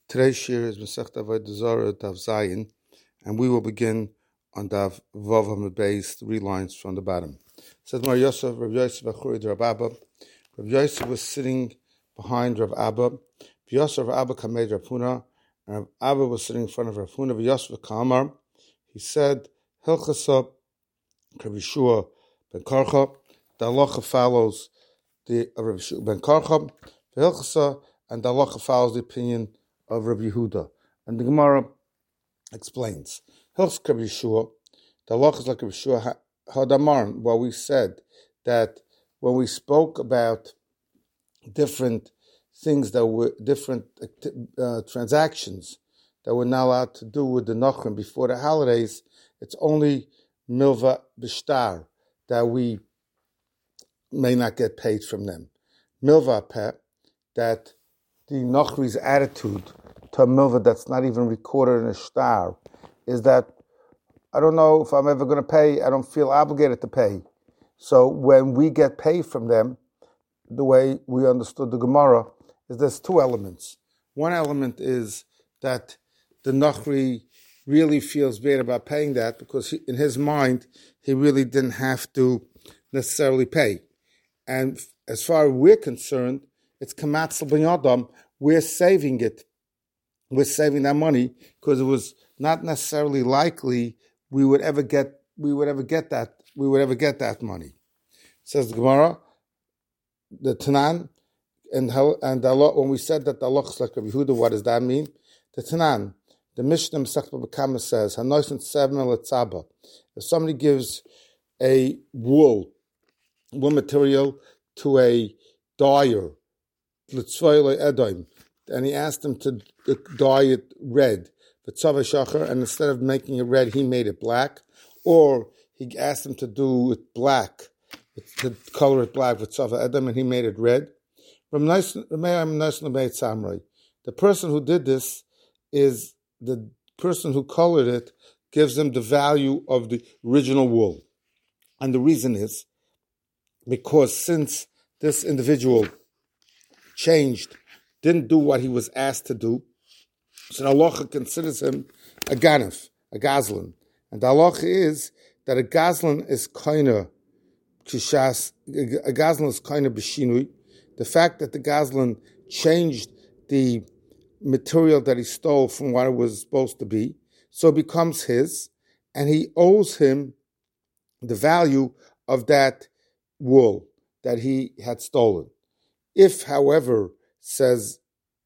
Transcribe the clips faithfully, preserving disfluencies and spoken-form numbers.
Today's shir is Masechta Avodah Zarah Daf Zayin, and we will begin on Daf Vav Hamid Beis, three lines from the bottom. It says, Mar Yosef, Rav Yosef Achuri Rav Abba. Rav Yosef was sitting behind Rav Abba. Yosef Rav Abba Kamed Rav Huna, and Rav Abba was sitting in front of Rav Huna. Rav Yosef Kamar, he said, Hilchasa Rav Yeshua ben Karcha. The halacha follows the uh, Rav Yeshua ben Karcha. Hilchasa, and the halacha follows the opinion of Rabbi Yehuda. And the Gemara explains. Hilchas Rabbi Yeshua, the halacha is like Rabbi Yeshua Hadamar, where we said that when we spoke about different things that were different uh, transactions that we're not allowed to do with the Nachrim before the holidays, it's only Milva Bishtar that we may not get paid from them. Milva Peh, that the Nachri's attitude to a milva that's not even recorded in a star is that I don't know if I'm ever going to pay. I don't feel obligated to pay. So when we get paid from them, the way we understood the Gemara is there's two elements. One element is that the Nachri really feels bad about paying that because he, in his mind, he really didn't have to necessarily pay. And as far as we're concerned, it's kamatzel ben yadam. We're saving it. We're saving that money because it was not necessarily likely we would ever get. We would ever get that. We would ever get that money. Says the Gemara, the Tanan, and and Allah. When we said that the Allah is like Rabbi Yehuda, what does that mean? The Tanan, the Mishnah Masechta Bava Kama says, Hanoisen seven letzaba. If somebody gives a wool, wool material to a dyer, and he asked him to dye it red, and instead of making it red, he made it black, or he asked him to do it black, to color it black with tzava edom, and he made it red. The person who did this is the person who colored it, gives him the value of the original wool. And the reason is because since this individual changed, didn't do what he was asked to do, so the halacha considers him a ganef, a gazlan. And the halacha is that a gazlan is kind kishas, a gazlan is kind of b'shinui. The fact that the gazlan changed the material that he stole from what it was supposed to be, so it becomes his, and he owes him the value of that wool that he had stolen. If, however, says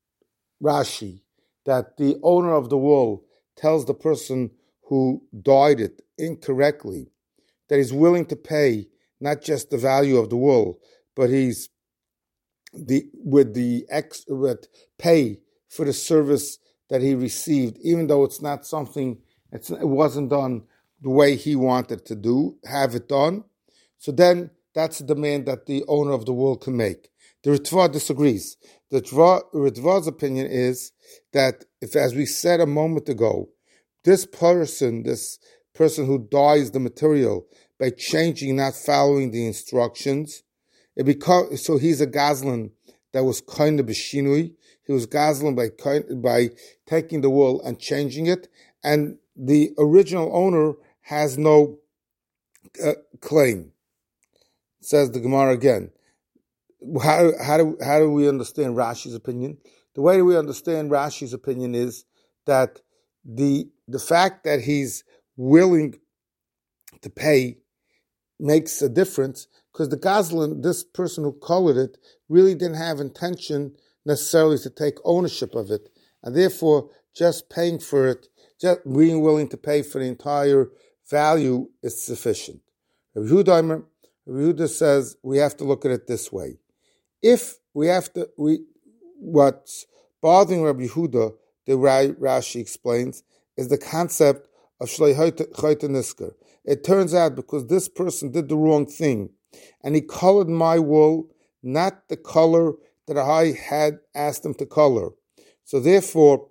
Rashi, that the owner of the wool tells the person who dyed it incorrectly that he's willing to pay not just the value of the wool, but he's the with the ex with pay for the service that he received, even though it's not something it's, it wasn't done the way he wanted to do, have it done. So then that's a demand that the owner of the wool can make. The Ritva disagrees. The Ritva's opinion is that if, as we said a moment ago, this person, this person who dyes the material by changing, not following the instructions, it becomes so he's a gazlan that was kind of b'shinui. He was gazlan by by taking the wool and changing it, and the original owner has no uh, claim. Says the Gemara again. How, how do how do we understand Rashi's opinion? The way we understand Rashi's opinion is that the the fact that he's willing to pay makes a difference because the Gazlan, this person who colored it, really didn't have intention necessarily to take ownership of it, and therefore just paying for it, just being willing to pay for the entire value is sufficient. Rabbi Yehuda, Rabbi Yehuda says we have to look at it this way. If we have to, we what's bothering Rabbi Yehuda, the Rashi explains, is the concept of Shlei Chayta Nisker. It turns out because this person did the wrong thing, and he colored my wool, not the color that I had asked him to color. So therefore,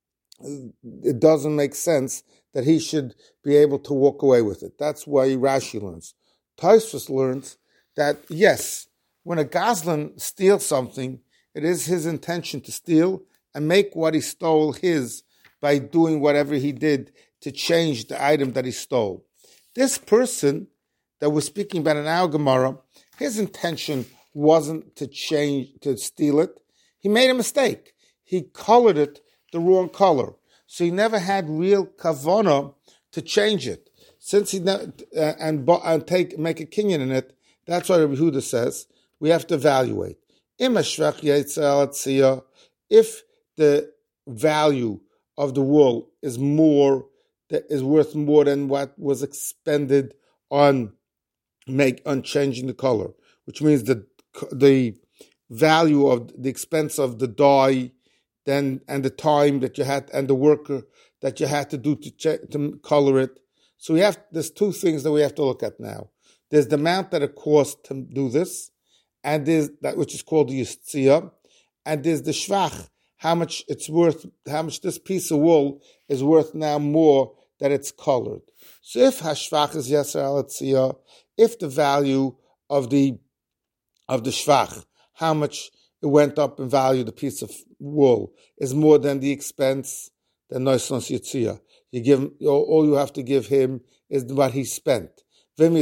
it doesn't make sense that he should be able to walk away with it. That's why Rashi learns. Tosfos learns that, yes, when a Gazlan steals something, it is his intention to steal, and make what he stole his by doing whatever he did to change the item that he stole. This person that we're speaking about in our Gemara, his intention wasn't to change, to steal it. He made a mistake. He colored it the wrong color. So he never had real kavanah to change it. Since he uh, and and take make a kinyan in it, that's why Rabbi Yehuda says we have to evaluate. If the value of the wool is more, that is worth more than what was expended on make on changing the color, which means the the value of the expense of the dye, then and the time that you had and the worker that you had to do to check, to color it. So we have there's two things that we have to look at now. There's the amount that it costs to do this, and there's that which is called the yitzia, and there's the shvach, how much it's worth, how much this piece of wool is worth now more that it's colored. So if hashvach is yeser al yitzia, if the value of the of the shvach, how much it went up in value, the piece of wool, is more than the expense, then noisnos yitzia. You give him, all you have to give him is what he spent. If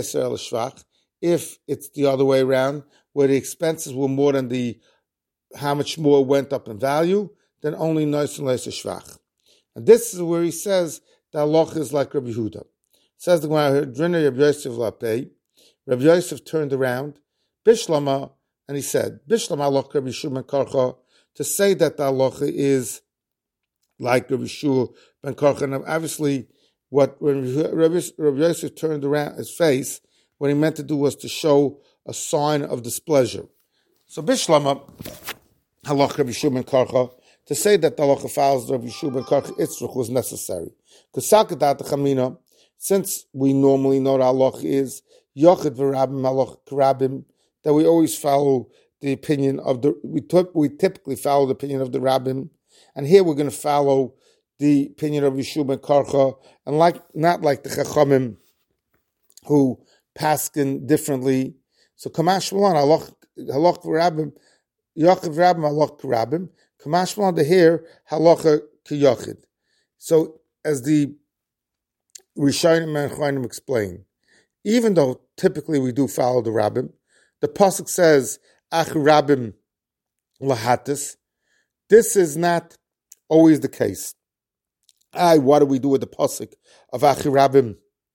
it's the other way around, where the expenses were more than the how much more went up in value, then only nois and leisa shvach. And this is where he says the halacha is like Rabbi Yehuda. Says the Gemara, Drina Rabbi Yosef lapei. Rabbi Yosef turned around, Bishlama, and he said, Bishlama halacha Rabbi Yeshua ben Karcha, to say that the halacha is like Rabbi Yeshua ben Karcha. And obviously, what when Rabbi, Rabbi Yosef turned around his face, what he meant to do was to show a sign of displeasure. So Bishlama halacha Rabbi Yeshua ben Karcha, to say that the halacha follows Rabbi Yeshua ben Karcha Itzrach was necessary. Because Sakadat Chamina, since we normally know that halacha is Yochid v'Rabim halacha Karabim, that we always follow the opinion of the we t- we typically follow the opinion of the Rabbim, and here we're going to follow the opinion of Yeshua ben Karcha, and like not like the Chachamim who paskin differently. So Kamash Malon halach halach v'Rabim Yochid v'Rabim halach Karabim. Kamash Malon to here halacha k'Yochid. So as the Rishonim and Chachamim explain, even though typically we do follow the Rabbim, the pasuk says Ach Rabbim lahatis. This is not always the case. I, what do we do with the pasuk of Ach Rabbim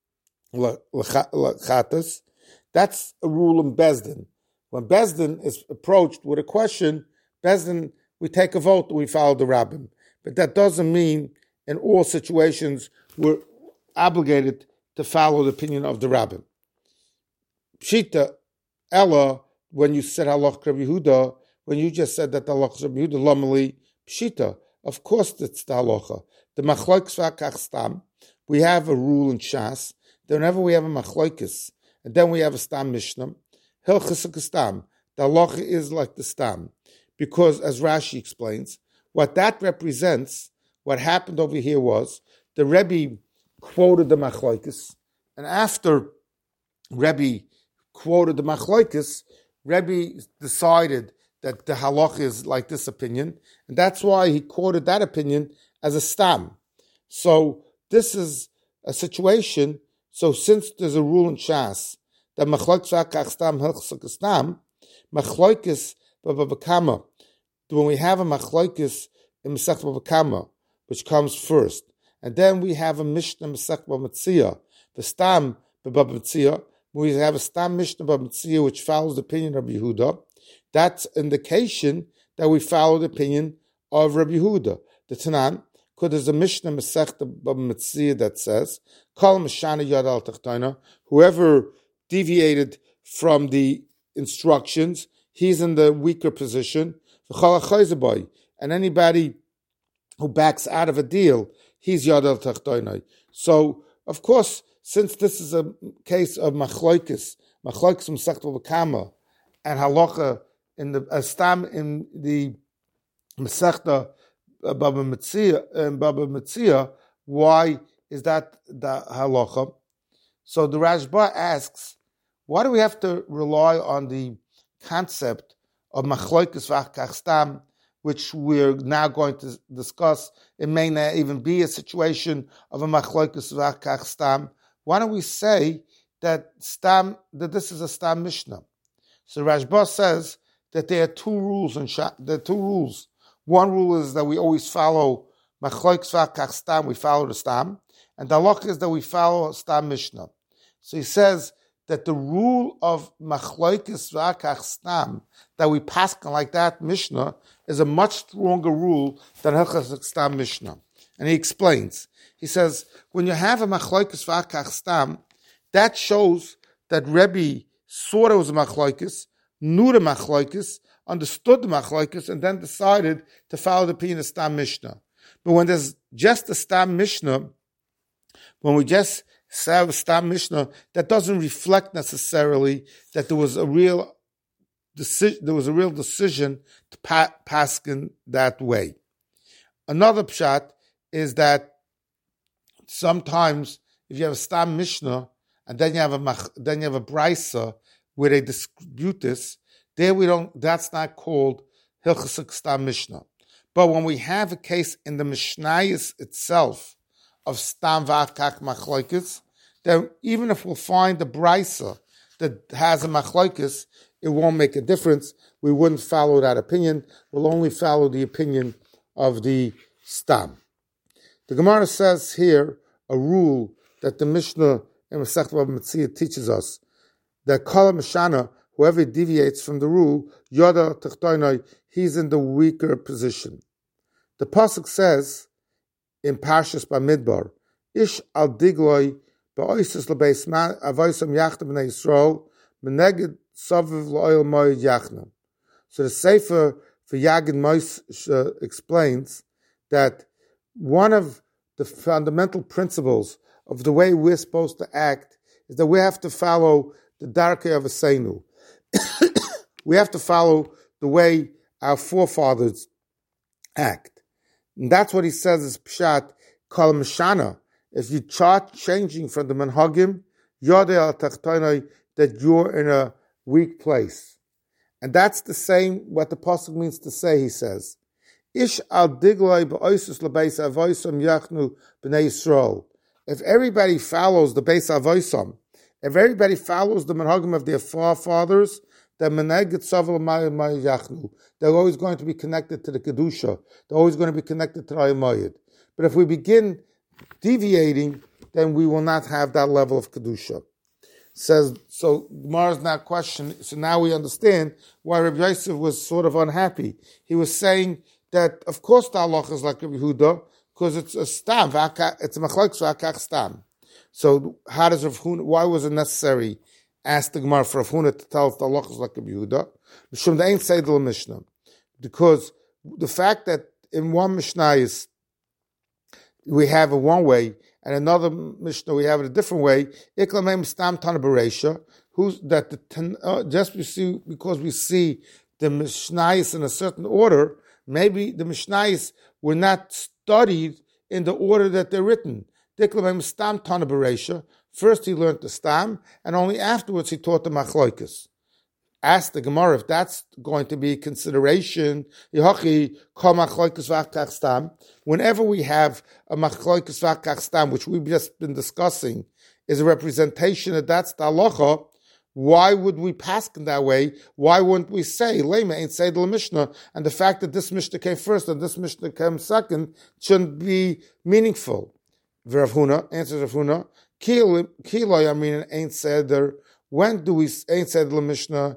lahatis? That's a rule in Bezdin. When Bezdin is approached with a question, Bezdin, we take a vote, we follow the Rabbim. But that doesn't mean in all situations we're obligated to follow the opinion of the Rabbim. Pshita, Ella, when you said halach Rabbi Yehuda, when you just said that the halach Rabbi Yehuda, lamali pshita, of course it's the halacha. The machlokes v'akach stam, we have a rule in Shas. Whenever we have a machlokes, and then we have a stam mishnah, hilchas stam, the halacha is like the stam, because as Rashi explains, what that represents, what happened over here was the Rebbe quoted the machlokes, and after Rebbe quoted the machlokes, Rebbe decided that the halach is like this opinion, and that's why he quoted that opinion as a stam. So this is a situation. So since there's a rule in Shas that machlokes v'akach stam hilchos stam, machlokes b'bakama, when we have a machlokes in Masechta b'bakama, which comes first, and then we have a mishnah Masechta b'metzia, the stam b'metzia. We have a Stam Mishnah B'Mitzia which follows the opinion of Rabbi Yehuda. That's indication that we follow the opinion of Rabbi Yehuda. The Tanan, because there's a Mishnah Masechta B'Mitzia that says, Kol Mishana Yad Al Tachtana, whoever deviated from the instructions, he's in the weaker position. And anybody who backs out of a deal, he's Yad Al Tachtana. So, of course, since this is a case of machlokes, machlokes from Masechta B'Kama, and halacha in the uh, stam in the Masechta Baba Metzia, and Baba Metzia, why is that the halacha? So the Rashba asks, why do we have to rely on the concept of machlokes v'akach stam which we're now going to discuss, it may not even be a situation of a machloikus v'akach stam. Why don't we say that stam, that this is a stam mishnah? So Rashba says that there are two rules in Sha- there are two rules. One rule is that we always follow machloikus v'akach stam, we follow the stam, and the halakha is that we follow stam mishnah. So he says that the rule of machloikis v'akach stam, that we paskin like that mishnah, is a much stronger rule than hilchos stam mishnah. And he explains. He says, when you have a machloikis v'akach stam, that shows that Rebbe saw there was a machloikis, knew the machloikis, understood the machloikis, and then decided to follow the opinion of stam mishnah. But when there's just a stam mishnah, when we just say stam mishnah, that doesn't reflect necessarily that there was a real decision. There was a real decision to pa- paskin that way. Another pshat is that sometimes if you have a stam mishnah and then you have a mach, then you have a brisa where they dispute this, there we don't. That's not called hilchos stam mishnah. But when we have a case in the mishnayos itself of stam v'akach machloikis, then even if we'll find the brisa that has a machloikis, it won't make a difference. We wouldn't follow that opinion. We'll only follow the opinion of the stam. The Gemara says here a rule that the Mishnah in Masechet Bava Metzia teaches us, that kol mishana, whoever deviates from the rule, yoda techtoinoi, he's in the weaker position. The pasuk says in Parshas Bamidbar, ish al digloi ba'oisus lebeis avoisam yachtem b'nei Yisrael meneged saviv lo'oil moed yachna. So the Sefer for Yagid Moshe explains that one of the fundamental principles of the way we're supposed to act is that we have to follow the darkei of Aseinu. We have to follow the way our forefathers act. And that's what he says is pshat kol mishana. If you start changing from the manhagim, yodei al tachtonai, that you're in a weak place. And that's the same, what the pasuk means to say, he says. Ish al digloi ba'oisus lebeis avoisam yachnu b'nei Yisrael. If everybody follows the beis avoisam, if everybody follows the manhagim of their forefathers, then meneged savel ma'ay yachnu. They're always going to be connected to the kedusha. They're always going to be connected to the ayomayid. But if we begin deviating, then we will not have that level of kedusha. Says so. Gemara's now question. So now we understand why Rabbi Yosef was sort of unhappy. He was saying that of course the halacha is like Rabbi Yehuda because it's a stam. It's a machlokes v'akach stam. So how does Rav Huna? Why was it necessary? Asked the Gemara for Rav Huna to tell us the halacha is like Rabbi Yehuda. Mishum the ain't seidel mishnah, because the fact that in one mishnah is we have it one way, and another Mishnah we have it a different way. Iklamem stam tana bereisha, who's that the uh, just we see because we see the Mishnayos in a certain order. Maybe the Mishnayos were not studied in the order that they're written. Iklamem stam tana bereisha. First he learned the stam, and only afterwards he taught the machloikas. Ask the Gemara if that's going to be consideration. Whenever we have a machloikas v'akach stam, which we've just been discussing, is a representation that that's the halacha, why would we pass in that way? Why wouldn't we say, Lema ain't say the Mishnah, and the fact that this Mishnah came first and this Mishnah came second shouldn't be meaningful? Rav Huna, answers Rav Huna, Kilo Yamin ain't said there. When do we ain't said the Mishnah?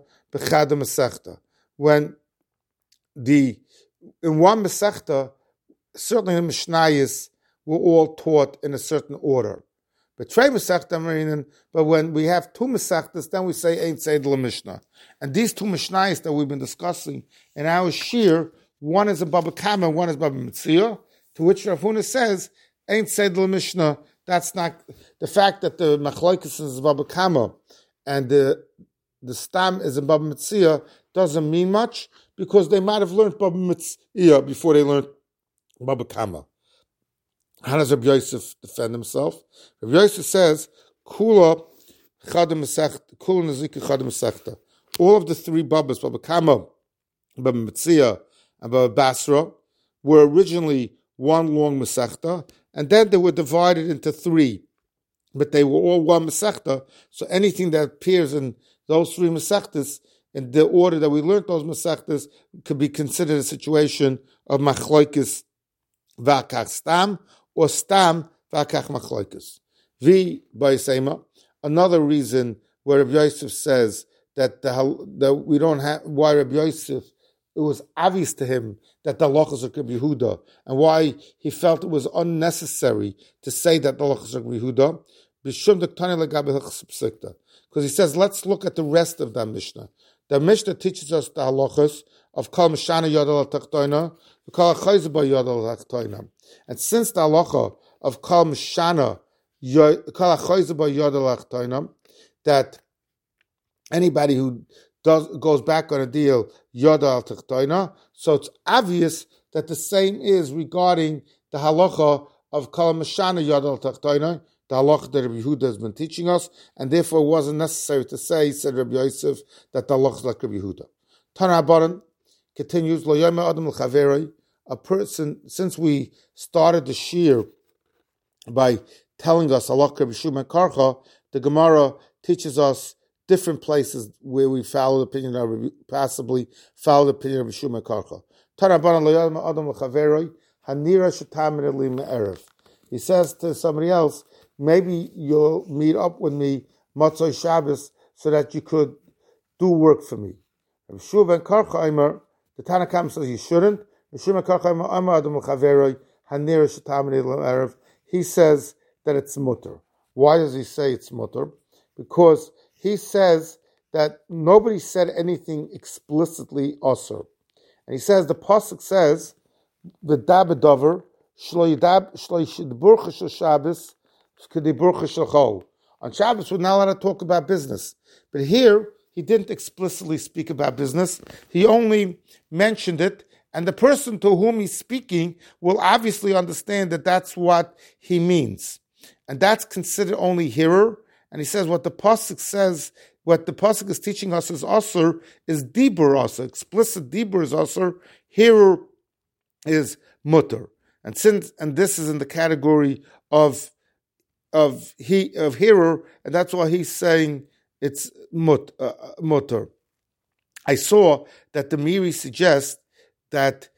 When the in one Masechta, certainly the Mishnayos were all taught in a certain order. But Trey Masechta, but when we have two Masechtas, then we say Ain't Seidel Mishnah. And these two Mishnayos that we've been discussing in our Shir, one is a Baba Kama, one is Baba Metzia, to which Rav Huna says Ain't Seidel Mishnah. That's not the fact that the Machloikis is Baba Kama and the the stam is in Baba Metzia doesn't mean much because they might have learned Baba Metzia before they learned Baba Kama. How does Rabbi Yosef defend himself? Rabbi Yosef says, Kula Chadam Masechta, Kula Nazika Chadam Masechta. All of the three Babas, Baba Kama, Baba Metzia, and Baba Basra were originally one long Masechta, and then they were divided into three. But they were all one Masechta, so anything that appears in those three Masechtas, in the order that we learned those Masechtas, could be considered a situation of Machloikis Vakach Stam, or Stam Vakach Machloikis. V. Ba'isema, another reason where Rabbi Yosef says that the, that we don't have, why Rabbi Yosef, it was obvious to him that the halachos are Rabbi Yehuda, and why he felt it was unnecessary to say that the halachos are Rabbi Yehuda, because he says, let's look at the rest of the Mishnah. The Mishnah teaches us the halachos of Kol Mishana Yodel Tachtoina, Kol HaChayz Ba Yodel Tachtoina. And since the halacha of Kol Mishana Kol HaChayz Ba Yodel Tachtoina, that anybody who does goes back on a deal, Yodel Tachtoina, so it's obvious that the same is regarding the halacha of Kol Mishana Yodel Tachtoina, the halacha that Rabbi Yehuda has been teaching us, and therefore it wasn't necessary to say, said Rabbi Yosef, that the halacha is like Rabbi Yehuda. Tana Abaran continues, Lo Yoma Adam L'Chaverei, a person, since we started the shir by telling us halacha Rabbi Shimon Karcha, the Gemara teaches us different places where we follow the opinion of, possibly follow the opinion of Rabbi Shimon Karcha. Tana Abaran Lo Yoma Adam L'Chaverei, Hanira Shetamin Eli Me'erev. He says to somebody else, maybe you'll meet up with me Matzoi Shabbos so that you could do work for me. Rabbi Shua ben Karcha Eimer, the Tanna Kamma says you shouldn't. Rabbi Shua ben Karcha Eimer, Amar Adam L'Chaveroi, Hanira Shetamini L'Erev. He says that it's mutter. Why does he say it's mutter? Because he says that nobody said anything explicitly osur. And he says, the Pasuk says, V'dab Dover, Shlo Yidab, Shlo Yidburcha Shel Shabbos, on Shabbos, we're not allowed to talk about business. But here, he didn't explicitly speak about business. He only mentioned it, and the person to whom he's speaking will obviously understand that that's what he means. And that's considered only hearer. And he says what the Pasuk says, what the Pasuk is teaching us is Asur, is Dibur Asur. Explicit Dibur is Asur. Hearer is Mutter. And since, and this is in the category of Of he of hearer, and that's why he's saying it's mut, uh, mutter. I saw that the Miri suggests that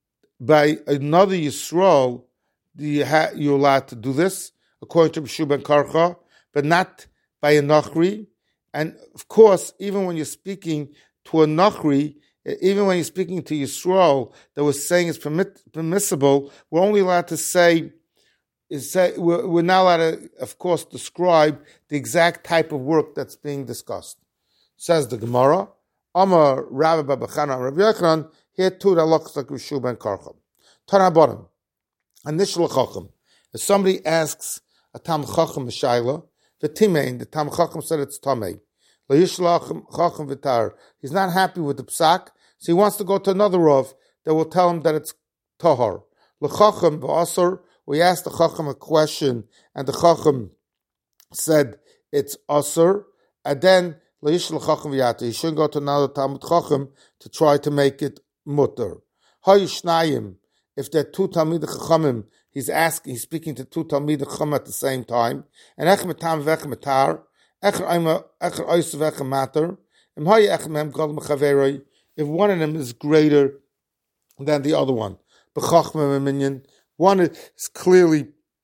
by another Yisrael you ha, you're allowed to do this, according to Rabbi ben Karcha, but not by a Nachri. And of course, even when you're speaking to a Nachri, even when you're speaking to Yisrael that was saying it's permit, permissible, we're only allowed to say. Is say, we're, we're not allowed to, of course, describe the exact type of work that's being discussed. Says the Gemara, Amar Rabbi Babachana Rabbi Yochanan, here too that looks like Rishu ben Karcha. Tana Barim, initial Chacham. If somebody asks a Tam Chacham a Shaila, V'timein, the Tam Chacham said it's Tamei. Lo Yishlach Chacham V'tar. He's not happy with the Psak, so he wants to go to another Rav that will tell him that it's Tahar. L'Chacham V'asar. We asked the Chacham a question, and the Chacham said it's Asur, and then he shouldn't go to another Talmud Chacham to try to make it Mutter. Hayishnayim, if they're two Talmid Chachamim, he's asking, he's speaking to two Talmid Chacham at the same time, and Ech Metam Vech Metar, Echer Ois Vech Matter, Im Hay Ech Mem Gol Mechaveroi, if one of them is greater than the other one, B'Chachmim Minyan. One is clearly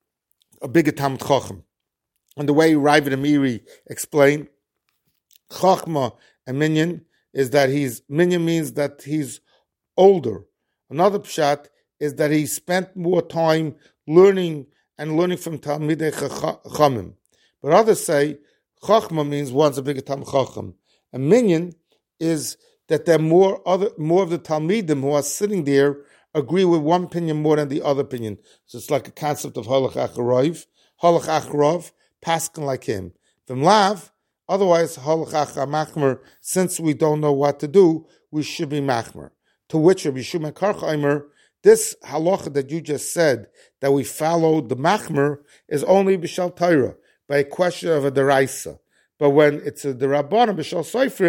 a bigger Talmud Chacham. And the way Ravid and Miri explain, Chachma and Minyan is that he's, Minyan means that he's older. Another pshat is that he spent more time learning and learning from Talmidei Chachamim. But others say, Chachma means one's a bigger Talmud Chacham. And Minyan is that there are more other, more of the Talmidim who are sitting there agree with one opinion more than the other opinion. So it's like a concept of halach acharov, halach acharov, paskin like him. V'mlav, otherwise halach achamachmer, since we don't know what to do, we should be machmer. To which Rabbi Shimon Karchaimer, this halacha that you just said, that we followed the machmer, is only b'shal Torah, by a question of a deraisa. But when it's a derabbanan b'shal soifrim,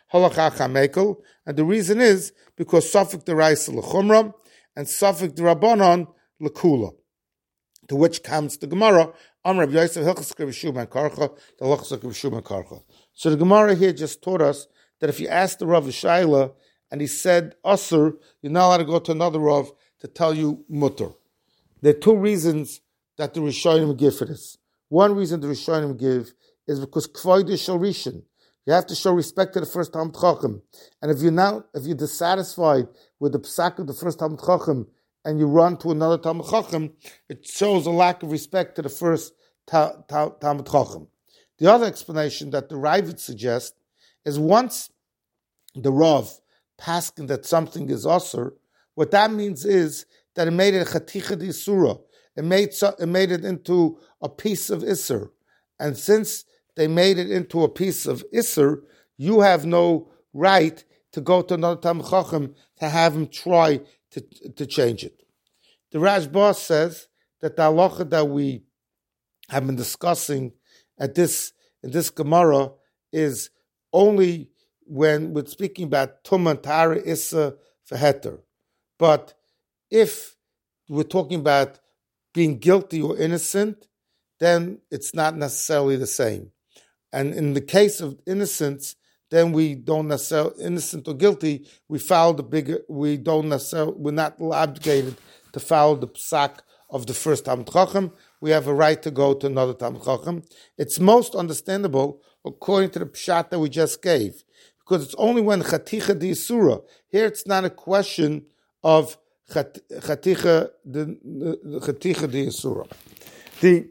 Halacha Chamekel, and the reason is because Safek Deraisa L'chumra and Safek Derabanan L'kula. To which comes the Gemara, Amr Rabbi Yosef Hilchos K'Rishum Karcha, the Hilchos K'Rishum Karcha. So the Gemara here just taught us that if you ask the Rav Shaila and he said Asur, you're not allowed to go to another Rav to tell you Mutter. There are two reasons that the Rishonim give for this. One reason the Rishonim give is because Kvoide Shel Rishon. You have to show respect to the first Talmid Chacham. And if you're now, if you're dissatisfied with the psak of the first Talmid Chacham and you run to another Talmid Chacham, it shows a lack of respect to the first ta- ta- Talmid Chacham. The other explanation that the Ravid suggests is once the Rav paskin that something is Asur, what that means is that it made it a Chaticha D'Isura. It made, it made it into a piece of Isser. And since they made it into a piece of Isser, you have no right to go to another Talmid Chacham to have him try to, to change it. The Rashba says that the halacha that we have been discussing at this in this Gemara is only when we're speaking about Tumah, Tara, Issa, Veheter. But if we're talking about being guilty or innocent, then it's not necessarily the same. And in the case of innocence, then we don't necessarily, innocent or guilty, we follow the bigger, we don't necessarily, we're not obligated to follow the psak of the first Talmid Chacham. We have a right to go to another Talmid Chacham. It's most understandable according to the pshat that we just gave, because it's only when Chaticha D'Isura. Here it's not a question of Chaticha D'Isura. The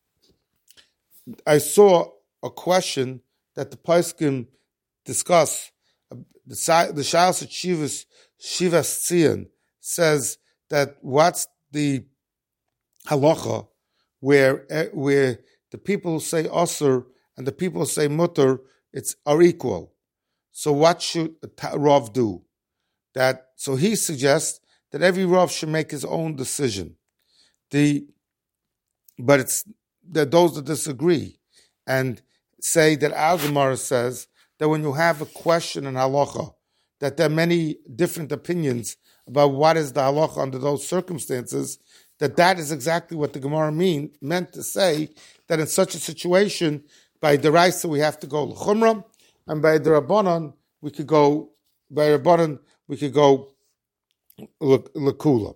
I saw a question that the Paiskim discuss. The the Shalos at Shivas Shivas Tzion says that what's the halacha where where the people who say Asur and the people who say Mutter it's are equal. So what should a Rav do? That so he suggests that every Rav should make his own decision. The but it's that those that disagree and say that our Gemara says that when you have a question in halacha, that there are many different opinions about what is the halacha under those circumstances, that that is exactly what the Gemara mean, meant to say, that in such a situation, by the Raisa we have to go l'chumra, and by the Rabbanon we could go, by Rabbanon we could go l'kula.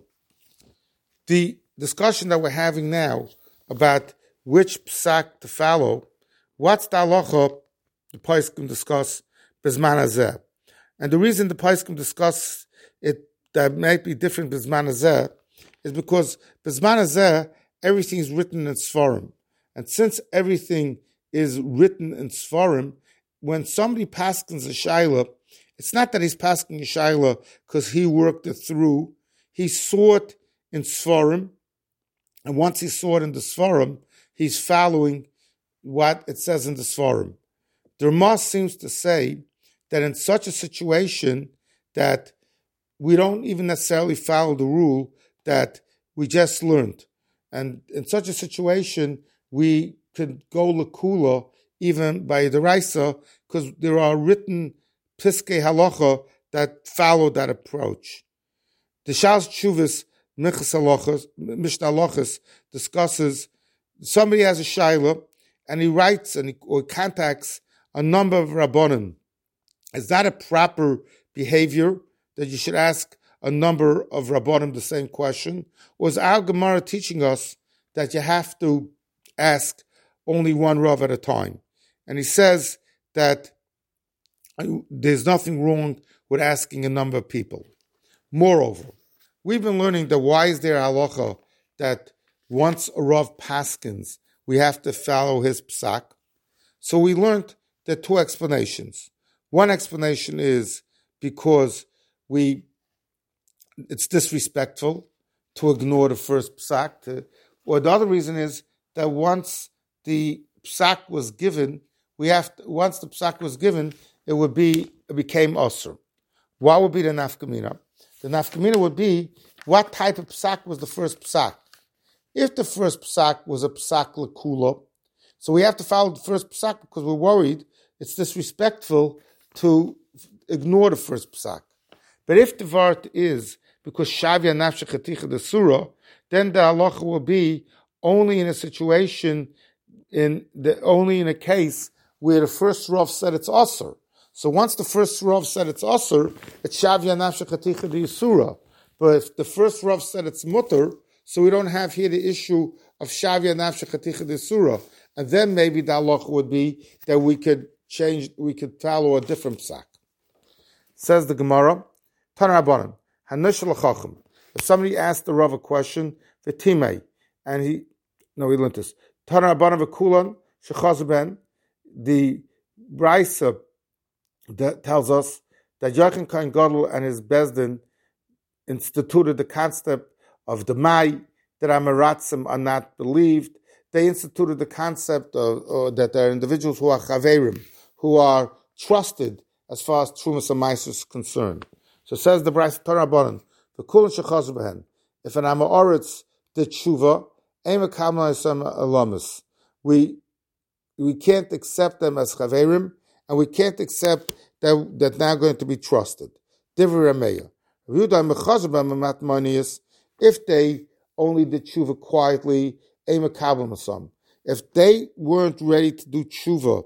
The discussion that we're having now about which psak to follow, what's the halacha the Paiskim discuss Bizman Hazeh. And the reason the Paiskim discuss it that might be different Bizman Hazeh is because Bizman Hazeh, everything is written in Sfarim. And since everything is written in Sfarim, when somebody paskins a shayla, it's not that he's pasking a shayla because he worked it through. He saw it in Sfarim, and once he saw it in the Sfarim, he's following what it says in the Sfarim. The Ramah seems to say that in such a situation that we don't even necessarily follow the rule that we just learned. And in such a situation, we could go l'kula even by the Raisa, because there are written piskei halacha that follow that approach. The Shalos Tshuvas Mishnah Halachos discusses somebody has a shayla and he writes and he, or contacts a number of rabbanim. Is that a proper behavior that you should ask a number of rabbanim the same question? Or is our Gemara teaching us that you have to ask only one rav at a time? And he says that there's nothing wrong with asking a number of people. Moreover, we've been learning that why is there halacha that once a rav paskins, we have to follow his psak? So we learned there are two explanations. One explanation is because we it's disrespectful to ignore the first psak, to, or the other reason is that once the psak was given, we have to, once the psak was given, it would be it became asur. What would be the nafkamina? The nafkamina would be what type of psak was the first psak. If the first psak was a psak l'kula, so we have to follow the first psak because we're worried it's disrespectful to ignore the first psak. But if the vart is because shavya nafshe chaticha the surah, then the halacha will be only in a situation, in the only in a case where the first Rav said it's asur. So once the first Rav said it's asur, it's shavya nafshe chaticha the surah. But if the first Rav said it's mutter, so we don't have here the issue of shavya nafshe chaticha the surah, and then maybe the halacha would be that we could change, we could follow a different psak. Says the Gemara, Tana Rabbanan, Hanish l'chacham. If somebody asked the Rav a question, v'timei, and he, no, he learned this. Tana Rabbanan v'kulan shechaz ben. The Brisa that tells us that Yochanan Kohen Gadol and his Bezdin instituted the concept of the Mai, that Amaratzim are not believed. They instituted the concept of uh, that there are individuals who are chaverim, who are trusted as far as Trumas Amais is concerned. So says the Brisa Torah Baran, the Kulan Shechaz Behen. If an Amoritz did tshuva, Ema Kamla Isam Alamis, we we can't accept them as chaverim, and we can't accept that that they're going to be trusted. Divrei Rameya. If they only did tshuva quietly, if they weren't ready to do tshuva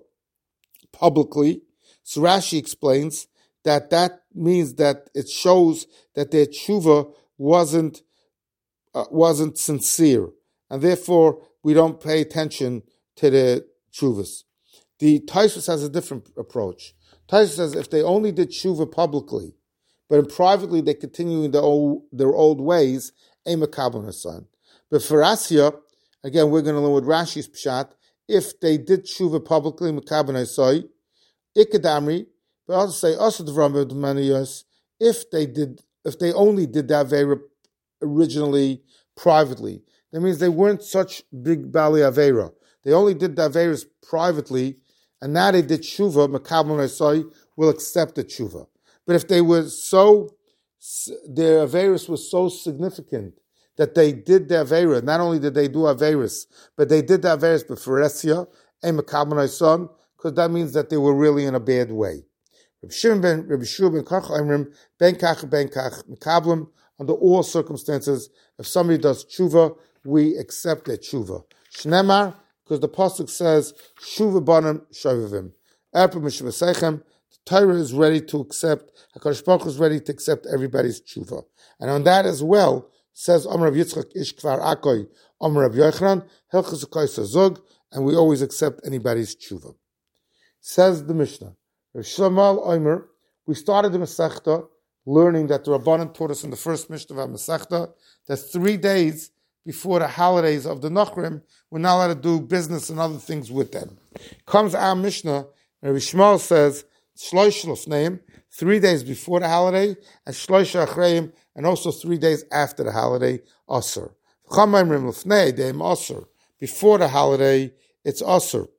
publicly, so Rashi explains that that means that it shows that their tshuva wasn't uh, wasn't sincere, and therefore we don't pay attention to the tshuvas. The Tosfos has a different approach. Tosfos says if they only did tshuva publicly, but in privately they continue in their old, their old ways, a makabel son. But for Asya, again, we're going to learn with Rashi's pshat. If they did tshuva publicly, makabel soy, ikadamri. But I'll say also the Rambam, if they did, if they only did that very originally privately, that means they weren't such big bali avera. They only did the averas privately, and now they did tshuva. Makabel soy will accept the tshuva. But if they were so, their averas was so significant that they did the avera, not only did they do averas, but they did the averas b'feresia, and makabel son, because that means that they were really in a bad way. Reb Shimon ben Reb Shua ben Kach Amrim ben Kach ben Kach Mekablim, under all circumstances. If somebody does tshuva, we accept their tshuva. Shnemar, because the pasuk says tshuva banim shavivim. Erpa mishvasechem. The Torah is ready to accept. HaKadosh Baruch Hu is ready to accept everybody's tshuva, and on that as well says Amar Rav Yitzchak Ish Kfar Akoy Amar Rav Yochanan Hilchos Koysa Zug, and we always accept anybody's tshuva. Says the Mishnah. Shlomo Omer, we started the Masechta learning that the Rabbanan taught us in the first Mishnah of our Masechta that three days before the holidays of the Nachrim, we're not allowed to do business and other things with them. Comes our Mishnah, and Rabbi Shmuel says, Shlosh Lefneim, three days before the holiday, and Shlosh Achreim, and also three days after the holiday, Asr. Chamaimrim Lefnei, Deim Asr. Before the holiday, it's Asr.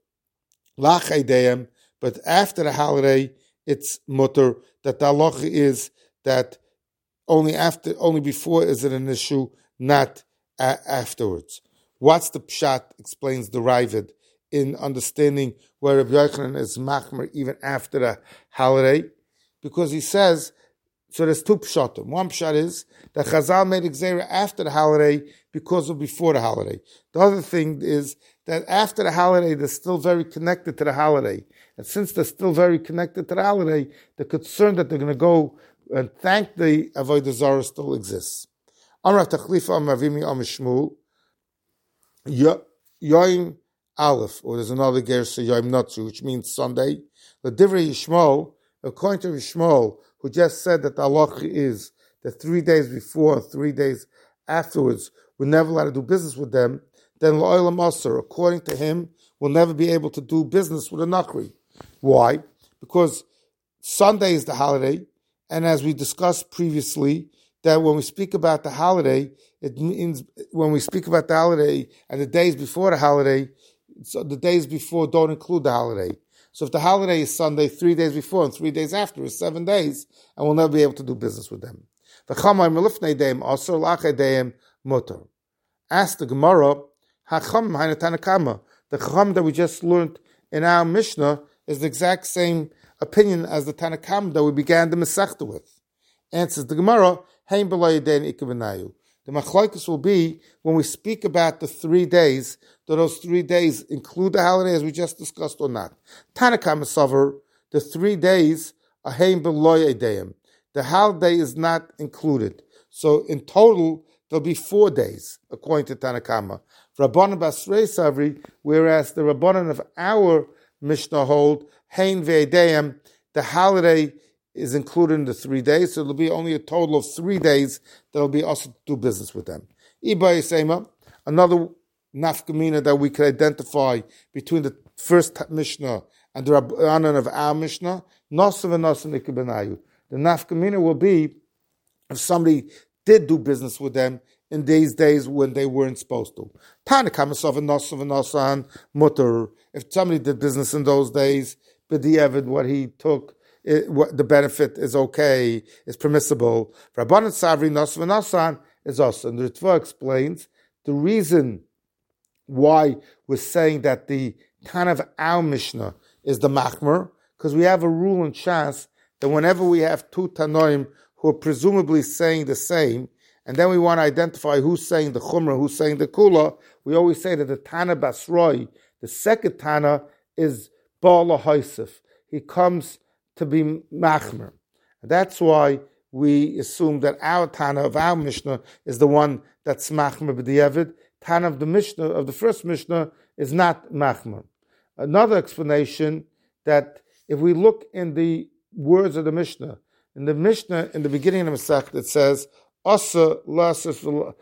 Lachei Deim, but after the holiday, it's mutter. That the halacha is that only after, only before is it an issue, not a- afterwards. What's the pshat? Explains the Ravid in understanding where Rabbi Yochanan is machmer even after the holiday, because he says so. There's two pshatim. One pshat is that Chazal made exera after the holiday because of before the holiday. The other thing is that after the holiday, they're still very connected to the holiday. And since they're still very connected to the holiday, the concern that they're going to go and thank the Avodah Zarah still exists. Amar Tachlifa Amar Avimi Amar Shmuel Yoim Aleph, or there's another gersa Yoim Natsu, which means Sunday. The Divrei Yishmael, according to Yishmael, who just said that the halacha is that three days before and three days afterwards, we're never allowed to do business with them, then La'olam Asr, according to him, will never be able to do business with a Nachri. Why? Because Sunday is the holiday, and as we discussed previously, that when we speak about the holiday, it means when we speak about the holiday and the days before the holiday, so the days before don't include the holiday. So if the holiday is Sunday, three days before and three days after is seven days, and we'll never be able to do business with them. Ask the Gemara, the Chacham that we just learned in our Mishnah is the exact same opinion as the Tanna Kamma that we began the Masechta with? Answers the Gemara, Hein b'lo yadein ikavanayu. The machlokes will be when we speak about the three days, do those three days include the holiday as we just discussed or not? Tanna Kamma Sover, the three days are Hein b'lo yadein. The holiday is not included. So in total, there'll be four days, according to Tanna Kamma. Rabbanan Basrei Savri, whereas the Rabbanan of our Mishnah hold, Hein ve'edeim, the holiday is included in the three days, so it'll be only a total of three days that will be also to do business with them. Iba Yisema, another nafkamina that we could identify between the first Mishnah and the Rabbanan of our Mishnah, Nosav and Nosav Nikabenayu. The nafkamina will be if somebody did do business with them in these days when they weren't supposed to. Tanna Kamma Sover Nosav and Nosan Mutter. If somebody did business in those days, b'diavad what he took, It, what, the benefit is okay, is permissible. Rabbanan Savri Nosav and Nosan is also. And the Ritva explains the reason why we're saying that the Tana of our Mishnah is the Machmer, because we have a rule in Shas that whenever we have two Tanoim who are presumably saying the same, and then we want to identify who's saying the Chumrah, who's saying the Kula, we always say that the Tana Basroi, the second Tana, is Ba'ala Haisif. He comes to be machmer. That's why we assume that our Tana of our Mishnah is the one that's machmer b'diavad. Tana of the Mishnah, of the first Mishnah, is not machmer. Another explanation that if we look in the words of the Mishnah, in the Mishnah, in the beginning of the Masech, it says, Asa lasis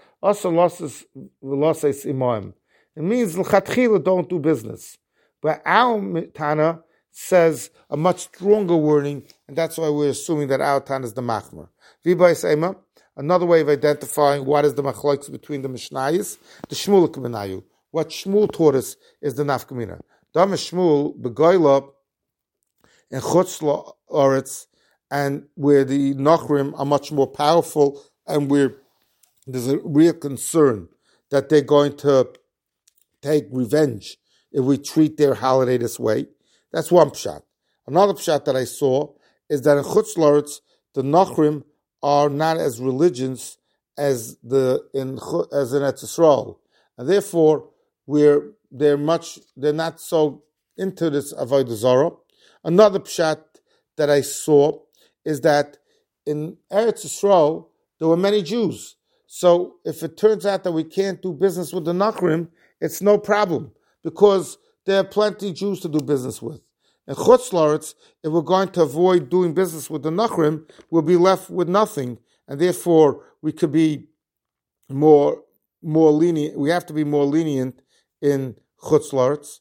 v'lasis imaim. It means l'chatchila, don't do business. But our Tana says a much stronger wording, and that's why we're assuming that our Tana is the machmer. V'bay seima, another way of identifying what is the machlokes between the Mishnayos, the Shmuel Kamenayu. What Shmuel taught us is the nafkamina. Dam Shmuel begoyla in Chutz La'aretz, and where the Nachrim are much more powerful, and where there's a real concern that they're going to take revenge if we treat their holiday this way. That's one pshat. Another pshat that I saw is that in Chutz La'aretz, the Nachrim are not as religious as the in as in Eretz Yisrael, and therefore we're they're much they're not so into this avodah zarah. Another pshat that I saw is that in Eretz Yisrael there were many Jews. So if it turns out that we can't do business with the Nachrim, it's no problem because there are plenty of Jews to do business with. In Chutz La'aretz, if we're going to avoid doing business with the Nachrim, we'll be left with nothing, and therefore we could be more more lenient. We have to be more lenient in Chutz La'aretz.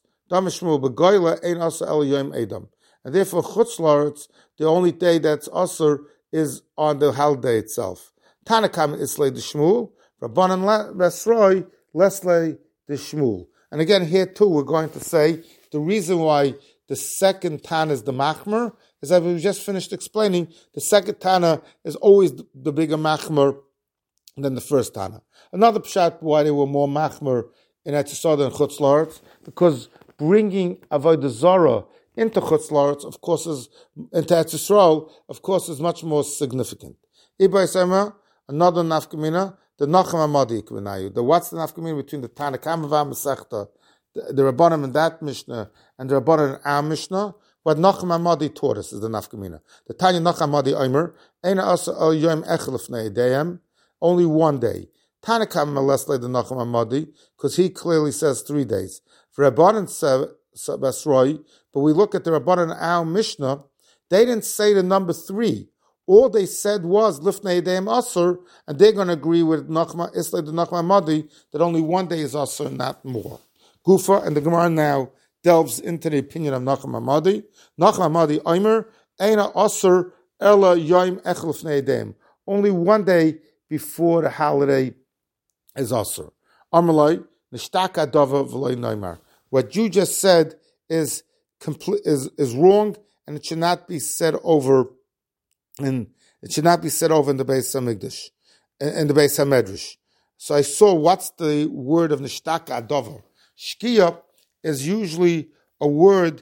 And therefore, Chutz La'aretz, the only day that's Asur is on the holiday itself. Tanna Kamma Islay the Shmuel, Rabbanan Basroi Leslay the Shmuel. And again, here too, we're going to say the reason why the second Tana is the Machmer is that we just finished explaining. The second Tana is always the bigger Machmer than the first Tana. Another pshat why they were more Machmer in Eretz Yisrael than Chutz La'aretz, because bringing avodah zarah into Chutz La'aretz, of course, is into Eretz Yisrael, of course, is much more significant. Ibay Sema, another nafkamina, the Nachum Amadi Kvenayu. The what's the nafkamina between the Tanna Kamma Masechta, the, the Rabbanim in that Mishnah, and the Rabbanim in our Mishnah? What Nachum Amadi taught us is the nafkamina. The Tanya Nachum Amadi Omer, Eina Asa El Yom Echelef Ne'edeyem, only one day. Tanna Kamma Leslay the Nachum Amadi, because he clearly says three days. For Rabbanan Basroi, but we look at the Rabbanan in our Mishnah, they didn't say the number three. All they said was Lifnei Yedayim Asur, and they're going to agree with Nachma Islay the Nachum Amadi that only one day is Asur, not more. Gufa, and the Gemara now delves into the opinion of Nachum Amadi. Nachum Amadi Omer, Eina Asur Ela Yom Echel Lifnei Yedayim. Only one day before the holiday is Asur. Amalai Nishtaka Dava V'loi Neymar. What you just said is complete is is wrong, and it should not be said over. And it should not be said over in the Beis Hamikdash, in the Beis Hamedrash. So I saw what's the word of Nishtaka Adover. Shkia is usually a word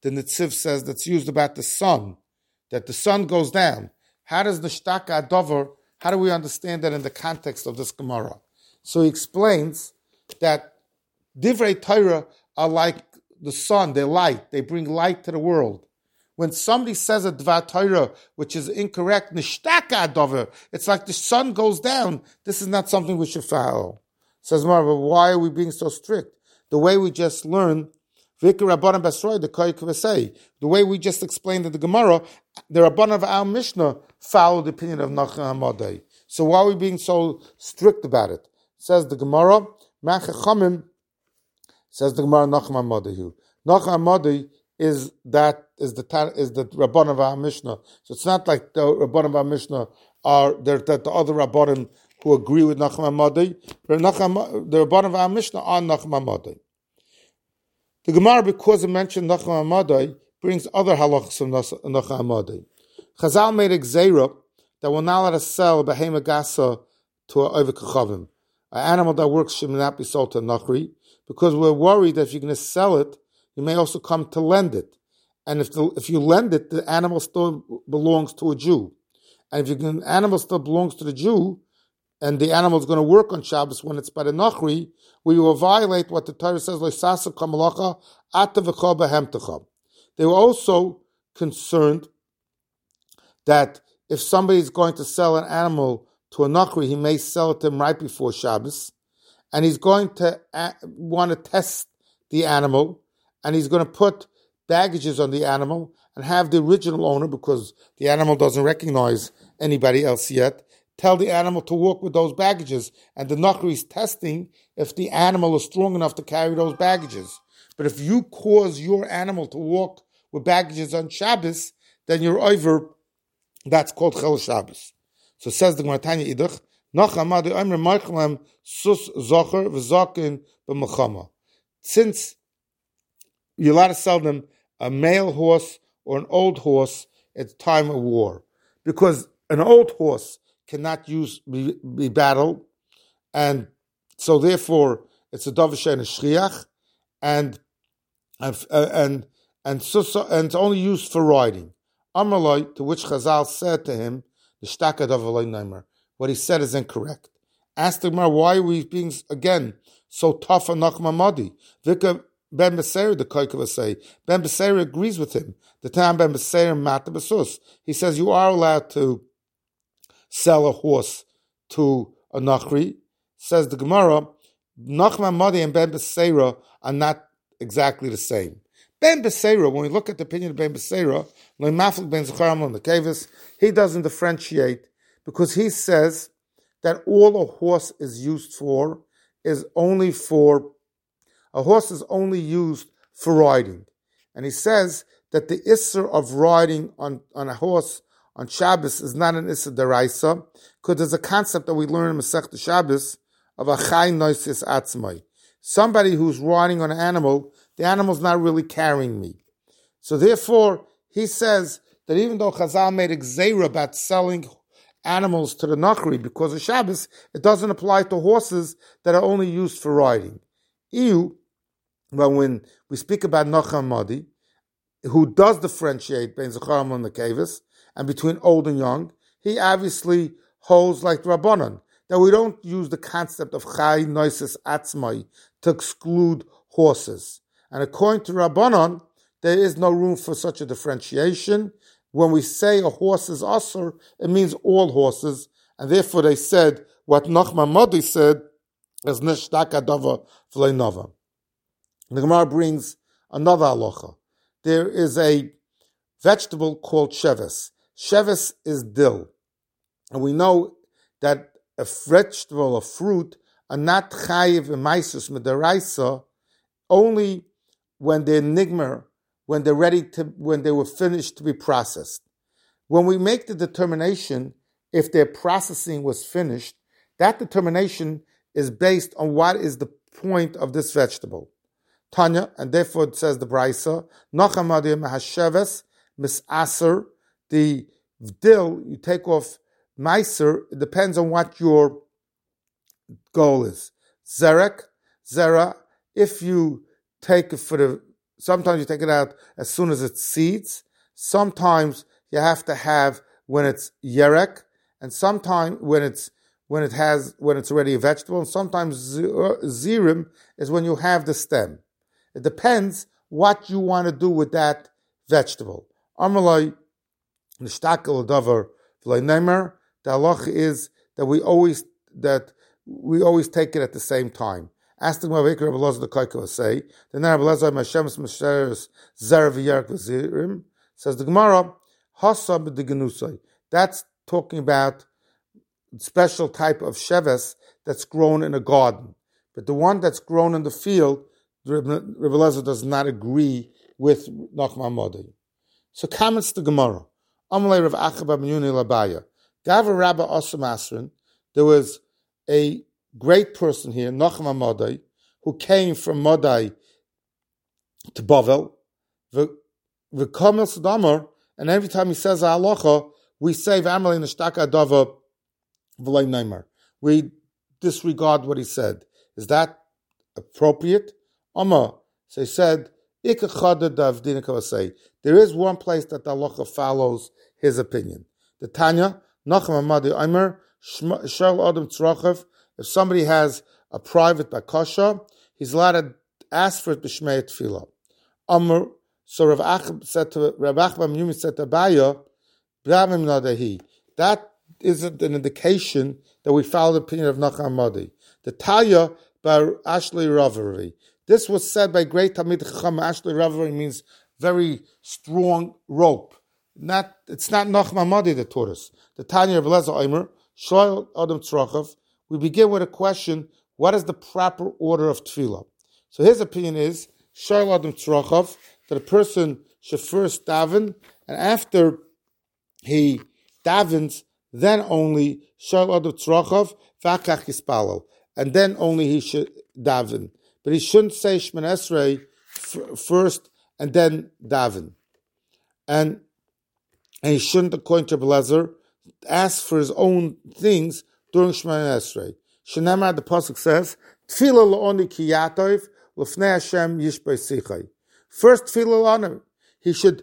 the Netziv says that's used about the sun, that the sun goes down. How does the shtaka adover, how do we understand that in the context of this Gemara? So he explains that divrei Torah are like the sun, they're light, they bring light to the world. When somebody says a dvar Torah which is incorrect, nishtaka adover, it's like the sun goes down. This is not something we should follow. Says Marva, why are we being so strict? The way we just learned, the way we just explained in the Gemara, the Rabban of our Mishnah followed the opinion of Nachman Hamadai. So why are we being so strict about it? Says the Gemara, says the Gemara Nachman Hamadai. Nachman Hamadai is that is the is the Rabban of our Mishnah. So it's not like the Rabban of our Mishnah are there that the other Rabbanim who agree with Nachman Hamadai. The Rabban of our Mishnah are Nachman Hamadai. The Gemara, because it mentioned Nachman Hamadai, brings other halachas from Nachman Hamadai. Chazal made a gzeira that will not let us sell a behema gasa to an oivek kachavim. An animal that works should not be sold to a nachri, because we're worried that if you're going to sell it, you may also come to lend it. And if the, if you lend it, the animal still belongs to a Jew. And if the animal still belongs to the Jew, and the animal is going to work on Shabbos when it's by the Nachri, we will violate what the Torah says, they were also concerned that if somebody is going to sell an animal to a Nachri, he may sell it to him right before Shabbos, and he's going to uh, want to test the animal, and he's going to put baggages on the animal and have the original owner, because the animal doesn't recognize anybody else yet, tell the animal to walk with those baggages, and the Nachri is testing if the animal is strong enough to carry those baggages. But if you cause your animal to walk with baggages on Shabbos, then you're over, that's called Chel Shabbos. So says the Gemara Tanya Idach, since you're allowed to sell them a male horse or an old horse at the time of war, because an old horse cannot use be, be battled, and so therefore it's a davar and a shriach, and and and and, so, so, and it's only used for riding. Amaloi, to which Chazal said to him, the shtaka davar neimer, what he said is incorrect. Asked the Gemara, why are we being again so tough on Nachman Hamadai? Vika Ben Beseir, the Koikava say, Ben Beseir agrees with him. The time Ben Beseir Mata Besus, he says you are allowed to sell a horse to a Nachri. Says the Gemara, Nachman Hamadai and Ben Beseira are not exactly the same. Ben Beseira, when we look at the opinion of Ben Beseira, he doesn't differentiate, because he says that all a horse is used for is only for, a horse is only used for riding. And he says that the Isser of riding on, on a horse on Shabbos is not an Issa Deraisa, because there's a concept that we learn in Masechta Shabbos of a Chai Noisis Atzmai. Somebody who's riding on an animal, the animal's not really carrying me. So therefore, he says that even though Chazal made a gzeira about selling animals to the Nachri because of Shabbos, it doesn't apply to horses that are only used for riding. Iu, well, when we speak about Nachman Hamadai, who does differentiate between Zecharim and Nekevis, and between old and young, he obviously holds like the Rabbanan, that we don't use the concept of Chai Noisis Atzmai to exclude horses. And according to Rabbanan, there is no room for such a differentiation. When we say a horse is Asur, it means all horses, and therefore they said what Nachman Hamadai said is Nishtaka Dava V'lei Nova. The Gemara brings another halacha. There is a vegetable called sheves. Sheves is dill. And we know that a vegetable, a fruit, are not chayiv emaisus midaraisa only when they're nigmer, when they're ready to, when they were finished to be processed. When we make the determination if their processing was finished, that determination is based on what is the point of this vegetable. Tanya, and therefore it says the Braisa, Nachman Hamadai mahasheves misaser, the dill, you take off meiser, it depends on what your goal is. Zerek, zera, if you take it for the sometimes you take it out as soon as it seeds. Sometimes you have to have when it's yerek, and sometimes when it's when it has when it's already a vegetable, and sometimes zirim is when you have the stem. It depends what you want to do with that vegetable. Amalai nishtakel davar v'lei nemer. The halacha is that we always that we always take it at the same time. Ask the Gemara, Rabbi Elazar the Kaiko say, the Rabbi Elazar Mashemus Masheres Zer v'Yerek v'Zirim. Says the Gemara, Hasab the Genusai. That's talking about special type of sheves that's grown in a garden. But the one that's grown in the field, Rabbi Elazar does not agree with Nachman Modi. So comments the Gemara. Amalei Rav Achaba ben Yuni Labaya. Gava Rabba Osam Asrin. There was a great person here, Nachman Modi, who came from Modi to Bavel. V'kamel Sadamar, and every time he says halacha, we say V'amalei Nishtaka Dava V'lei Neimer. We disregard what he said. Is that appropriate? Amma, so he said, there is one place that the halacha follows his opinion. The Tanya, Nachman Madi Aimer, Shel Adam Tzrachav, if somebody has a private bakasha, he's allowed to ask for it b'shmei tefillah. Amr, so Rav Achab said to Rav Achab Yumi said to Abaya, B'ramim nadahi. That isn't an indication that we follow the opinion of Nachman Madi. The Taya by Ashley Ravari. This was said by great Talmid Chacham. Ashley Ravari means very strong rope. Not it's not Nachman Madi that taught us. The Tanya of Elazar Aimer, Shoel Adam Tzrachav. We begin with a question: what is the proper order of tefillah? So his opinion is Shoel Adam Tzrachav, that a person should first daven, and after he davens, then only Shoel Adam Tzrachav v'akach yispalel, and then only he should daven. But he shouldn't say Shemon Esrei f- first and then daven. And, and he shouldn't, according to Belezer, ask for his own things during Shemon Esrei. Shenemar, the pasuk says, Tfilah la'oni ki yatov, l'fnei Hashem yishbei sichai. First, Tfilah la'oni. He should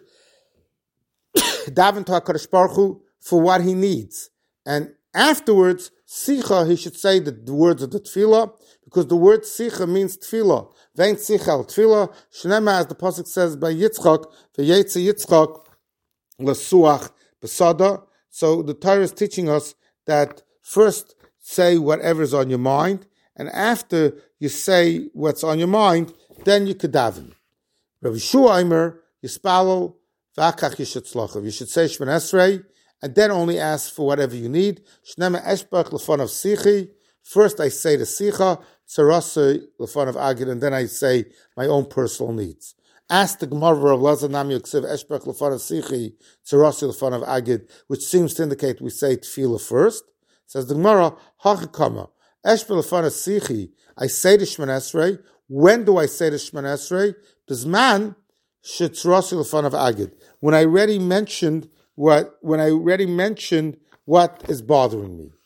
daven to HaKadosh Baruch Hu for what he needs. And afterwards, sicha, he should say the, the words of the tefillah, because the word sicha means tefillah. Vein sicha al tefillah, shenema, as the pasuk says by Yitzchak, v'yetze Yitzchak l'suach b'sada. So the Torah is teaching us that first say whatever's on your mind, and after you say what's on your mind, then you could daven. Rav Yeshua Aimer, yispalel v'akach yishatzlachav. You should say Shemon Esrei, and then only ask for whatever you need. Shnema eshbach l'fon of sichi. First I say the sicha, tzarasei l'fon of agid, and then I say my own personal needs. Ask the Gemara of Lazar Nami Yoksiv eshbach l'fon of sichi, tzarasei l'fon of agid, which seems to indicate we say tefillah first. Says the Gemara, hachikama eshbach l'fon of sichi. I say the Shemon Esrei. When do I say the Shemon Esrei? Bizman should tzarasei l'fon of agid. When I already mentioned What when I already mentioned what is bothering me.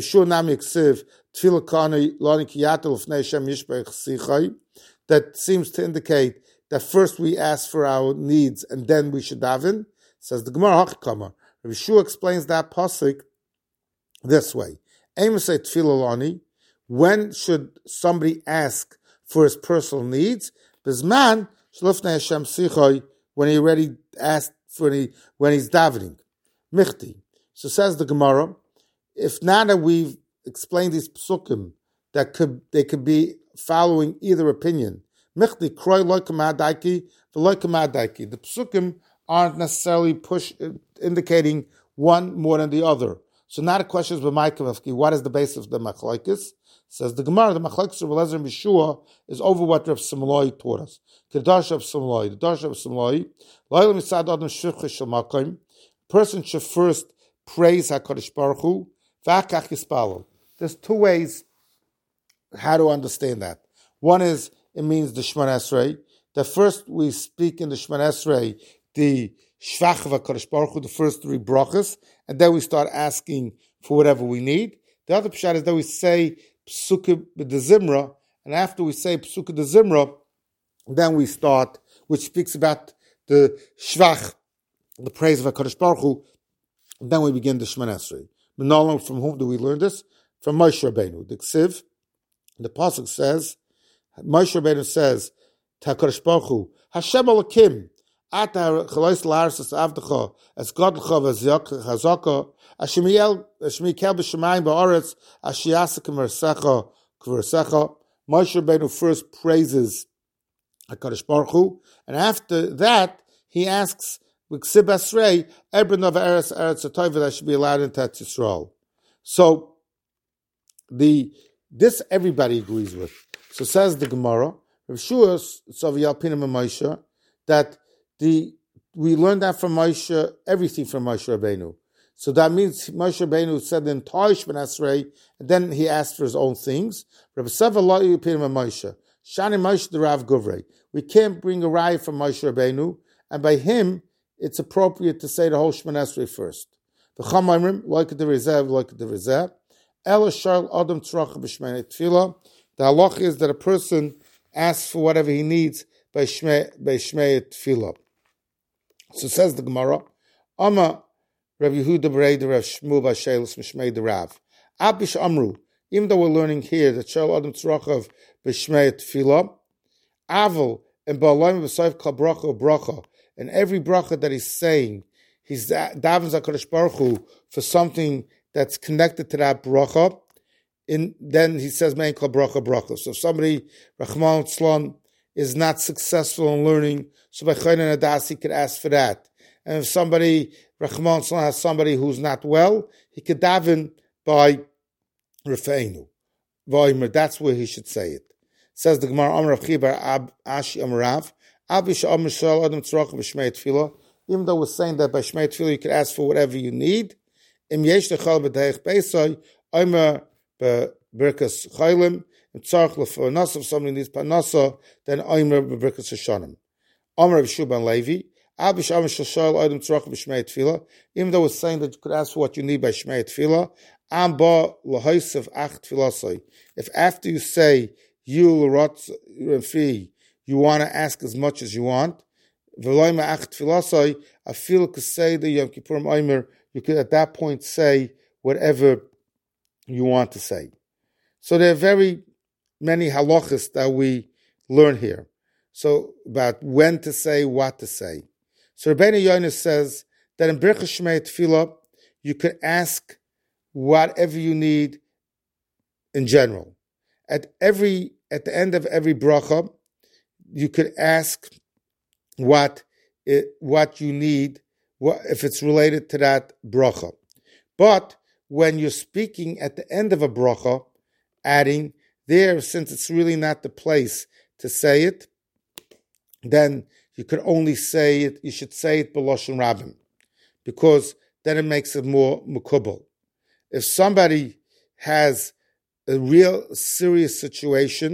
That seems to indicate that first we ask for our needs and then we should daven. Says the Gemara Hachikama. Yeshua explains that pasuk this way. When should somebody ask for his personal needs? When he already asked for the, when he's davening. Michti. So says the Gemara, if now that we've explained these psukim, that could they could be following either opinion. Michti, kroy loikamadaiki, v'loikamadaiki. The psukim aren't necessarily push indicating one more than the other. So now the question is, what is the basis of the machlokes? Says the Gemara, the machlokes of Elazar and Yeshua is over what Rav Simloi taught us. The Darsha of Simloi, the Darsha of Simloi, person should first praise HaKadosh Baruch Hu, v'akach yispalel. There's two ways how to understand that. One is, it means the Shemon Esrei. The first we speak in the Shemon Esrei, the Shvach of HaKadosh Baruch Hu, the first three brachas, and then we start asking for whatever we need. The other pshat is that we say Psukkah de Zimra, and after we say Psukkah de Zimra, then we start, which speaks about the shvach, the praise of HaKadosh Baruch Hu. Then we begin the Shemona Esrei. Menolam, from whom do we learn this? From Moshe Rabbeinu. The Ksiv, the pasuk says, Moshe Rabbeinu says to HaKadosh Baruch Hu, Hashem Elokim, Ata chalois la'arsas avdecha, as godlecha v'chazaka, Hashem yikel b'shemayim ba'aretz, ashiyasa k'mersecha k'versecha. Moshe Rabbeinu first praises HaKadosh Baruch Hu, and after that, he asks, V'ksib Esrei, Ebron of Eretz, Eretz HaTov, that should be allowed into Eretz Yisrael. So, the this everybody agrees with. So says the Gemara, Rav Shua Tzaviyal Pinam and Moshe, that the we learned that from Moshe, everything from Moshe Rabbeinu. So that means Moshe Rabbeinu said the entire Shemona Esrei, and then he asked for his own things. Rav Tzaviyal Pinam and Moshe, Shani Moshe the Rav Guvrei. We can't bring a raya from Moshe Rabbeinu, and by him, it's appropriate to say the whole Shemona Esrei first. The Chamaimrim, like the Rizeh, like the Rizeh, Ela Sharl Adam Tzracha b'Shmei Tefillah. The halach is that a person asks for whatever he needs by Shmei Tefillah. So says the Gemara, Ama Rav Yehuda B'Rei Rav Shmuel B'Sheilus Mishmei the Rav. Abish Amru, even though we're learning here that Sharl Adam Tzracha b'Shmei Tefillah, Aval and Ba'alayim B'Sayv Kal Bracha Bracha. And every bracha that he's saying, he's davens HaKadosh Baruch Hu for something that's connected to that bracha. In, then he says, Mein kol bracha bracha. So if somebody, Rachman Tzlon, is not successful in learning, so by Chaynan Adas he could ask for that. And if somebody, Rachman Tzlon, has somebody who's not well, he could daven by Rafeinu. That's where he should say it. Says the Gemara, Amar Rav Chibar Ab Ashi Amarav, even though we're saying that by Shmei Tefillah you can ask for whatever you need, if somebody needs panasa, then Omer b'Birkas Hashanim. Omer Rav Shuban Levi, even though we're saying that you could ask for what you need by Shmei Tefillah, if after you say you l'rotz you want to ask as much as you want, I feel could say the Yom Kippurim Omer, you could at that point say whatever you want to say. So there are very many halachas that we learn here. So about when to say, what to say. So Rabbeinu Yonis says that in Birchas Shmei Tefillah you could ask whatever you need in general. At every at the end of every bracha, you could ask what it, what you need, what, if it's related to that bracha. But when you're speaking at the end of a bracha, adding there, since it's really not the place to say it, then you could only say it, you should say it b'loshen rabbim, because then it makes it more mekubal. If somebody has a real serious situation,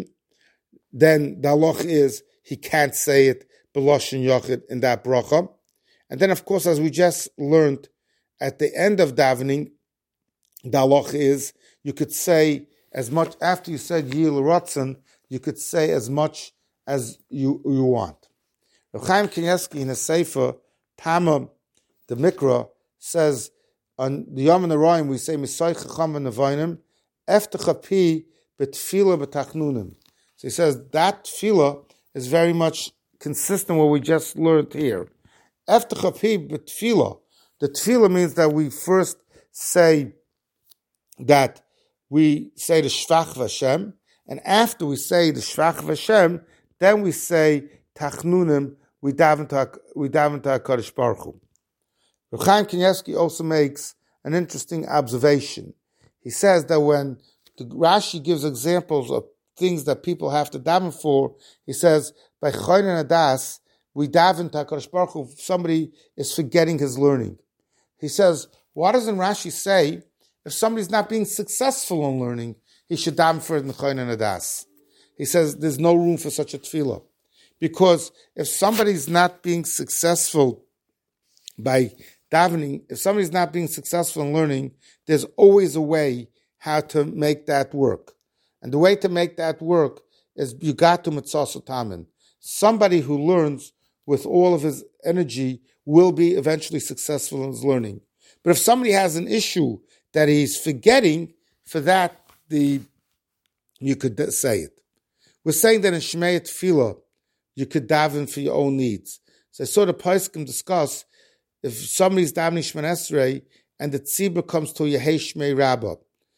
then the halach is he can't say it b'loshen yochid in that bracha. And then, of course, as we just learned, at the end of davening, the halach is you could say as much, after you said Yil Ratzon, you could say as much as you, you want. Reb Chaim Kanievsky in a Sefer, Tama, the Mikra, says, on the Yom Noraim we say, Misay Chacham v'Nevonim, Eftecha Pi b'Tfila b'Tachnunim. So he says that tefillah is very much consistent with what we just learned here. Eftecha Pi b'Tfila. The tefillah means that we first say that we say the Shvach Vashem, and after we say the Shvach Vashem, then we say Tachnunim, we daven to we daven to HaKadosh Baruch Hu. Reb Chaim Kanievsky also makes an interesting observation. He says that when the Rashi gives examples of things that people have to daven for, he says, by Choynen Adas, we daven to HaKadosh Baruch Hu if somebody is forgetting his learning. He says, why doesn't Rashi say, if somebody's not being successful in learning, he should daven for it in Choynen Adas? He says, there's no room for such a tefillah. Because if somebody's not being successful by davening, if somebody's not being successful in learning, there's always a way how to make that work. And the way to make that work is you got to mitzvah tamin. somebody who learns with all of his energy will be eventually successful in his learning. But if somebody has an issue that he's forgetting, for that, the you could say it. We're saying that in Shemei Tefillah, you could daven for your own needs. So I saw the Poskim discuss, if somebody's davening Shemon Esrei and the tzibur comes to Yehei Shmei Rabbah,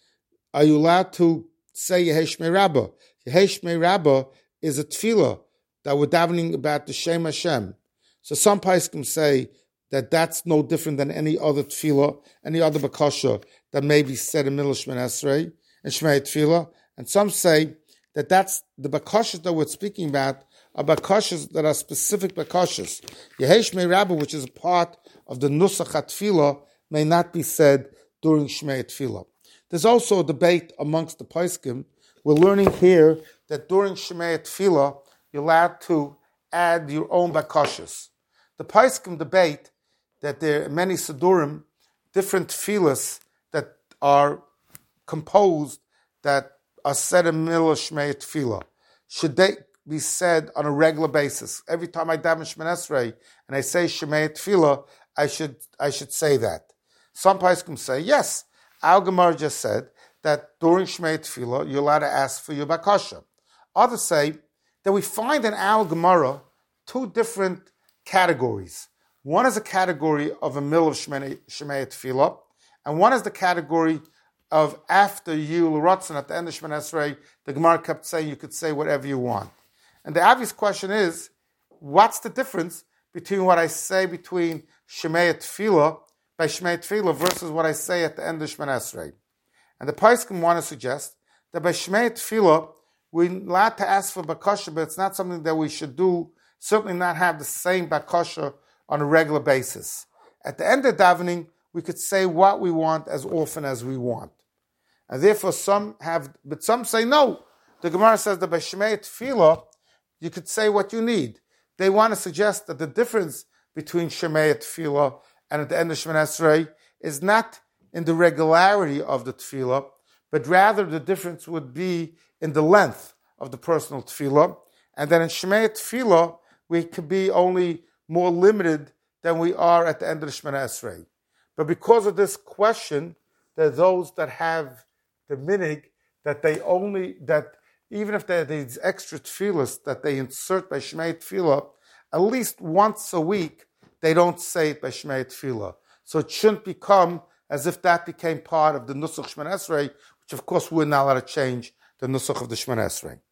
are you allowed to say Yehei Shmei Rabbah? Yehei Shmei Rabbah is a tefillah that we're davening about the Shem Hashem. So some Poskim say that that's no different than any other tefillah, any other bakasha that may be said in Middle Shemon Esrei and Shmei Tefillah. And some say that that's the bakashas that we're speaking about are bakashas that are specific bakashas. Yehei Shmei Rabbah, which is a part of the Nusach HaTefillah, may not be said during Shmei Tefillah. There's also a debate amongst the Poskim. We're learning here that during Shemei Tefillah, you're allowed to add your own bakashas. The Poskim debate that there are many Sidurim, different tefillahs that are composed that are said in the middle of Shemei Tefillah. Should they be said on a regular basis? Every time I daven Shemon Esrei and I say Shemei Tefillah, I should I should say that. Some Poskim say yes. Al Gemara just said that during Shemei Tefillah, you're allowed to ask for your bakasha. Others say that we find in Al Gemara two different categories. One is a category of a middle of Shemei, Shemei Tefillah, and one is the category of after you, L'Ratzon, at the end of Shemon Esrei, the Gemara kept saying you could say whatever you want. And the obvious question is, what's the difference between what I say between Shemei Tefillah, by Shemei Tefillah, versus what I say at the end of Shemon Esrei? And the Poskim want to suggest that by Shemei Tefillah, we're allowed to ask for bakasha, but it's not something that we should do, certainly not have the same bakasha on a regular basis. At the end of davening, we could say what we want as often as we want. And therefore some have, but some say no. The Gemara says that by Shemei Tefillah, you could say what you need. They want to suggest that the difference between Shemei Tefillah and at the end of Shemon Esrei is not in the regularity of the Tefillah, but rather the difference would be in the length of the personal Tefillah. And then in Shemei Tefillah, we could be only more limited than we are at the end of the Shemon Esrei. But because of this question, there are those that have the minig that they only, that even if there are these extra tefillahs that they insert by Shemei Tefillah, at least once a week, they don't say it by Shemei Tefillah. So it shouldn't become as if that became part of the Nusach Shemon Esrei, which of course we're not allowed to change the Nusach of the Shemon Esrei.